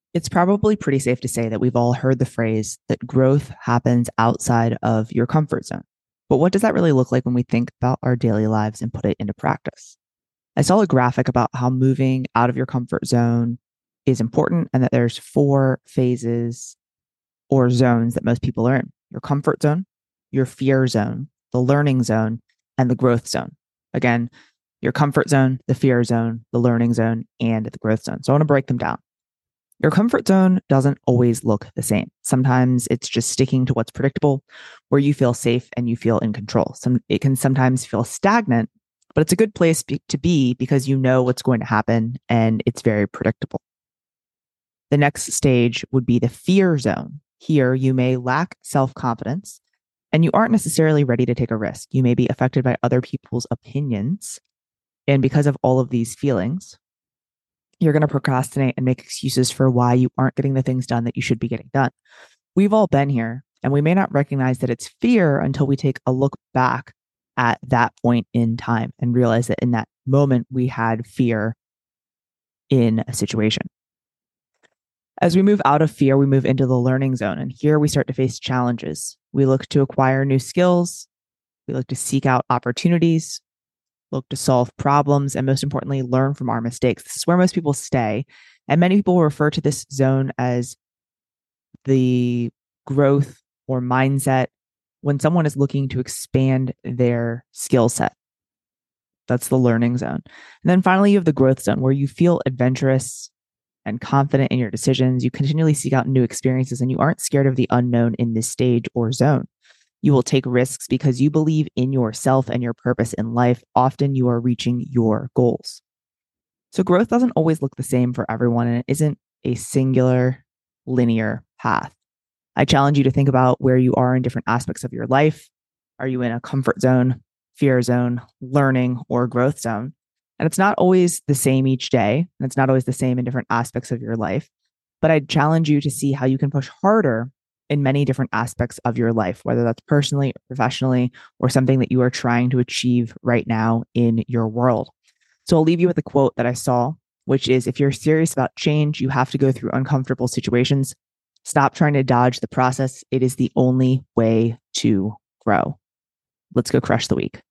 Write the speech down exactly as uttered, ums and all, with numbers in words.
It's probably pretty safe to say that we've all heard the phrase that growth happens outside of your comfort zone. But what does that really look like when we think about our daily lives and put it into practice? I saw a graphic about how moving out of your comfort zone is important and that there's four phases or zones that most people are in: your comfort zone, your fear zone, the learning zone, and the growth zone. Again, your comfort zone, the fear zone, the learning zone, and the growth zone. So I want to break them down. Your comfort zone doesn't always look the same. Sometimes it's just sticking to what's predictable, where you feel safe and you feel in control. Some it can sometimes feel stagnant, but it's a good place be, to be because you know what's going to happen and it's very predictable. The next stage would be the fear zone. Here, you may lack self-confidence and you aren't necessarily ready to take a risk. You may be affected by other people's opinions. And because of all of these feelings, you're going to procrastinate and make excuses for why you aren't getting the things done that you should be getting done. We've all been here, and we may not recognize that it's fear until we take a look back at that point in time and realize that in that moment we had fear in a situation. As we move out of fear, we move into the learning zone, and here we start to face challenges. We look to acquire new skills, we look to seek out opportunities, look to solve problems, and most importantly, learn from our mistakes. This is where most people stay. And many people refer to this zone as the growth or mindset when someone is looking to expand their skill set. That's the learning zone. And then finally, you have the growth zone where you feel adventurous and confident in your decisions. You continually seek out new experiences and you aren't scared of the unknown in this stage or zone. You will take risks because you believe in yourself and your purpose in life. Often you are reaching your goals. So growth doesn't always look the same for everyone, and it isn't a singular linear path. I challenge you to think about where you are in different aspects of your life. Are you in a comfort zone, fear zone, learning, or growth zone? And it's not always the same each day, and it's not always the same in different aspects of your life. But I'd challenge you to see how you can push harder in many different aspects of your life, whether that's personally, or professionally, or something that you are trying to achieve right now in your world. So I'll leave you with a quote that I saw, which is, if you're serious about change, you have to go through uncomfortable situations. Stop trying to dodge the process. It is the only way to grow. Let's go crush the week.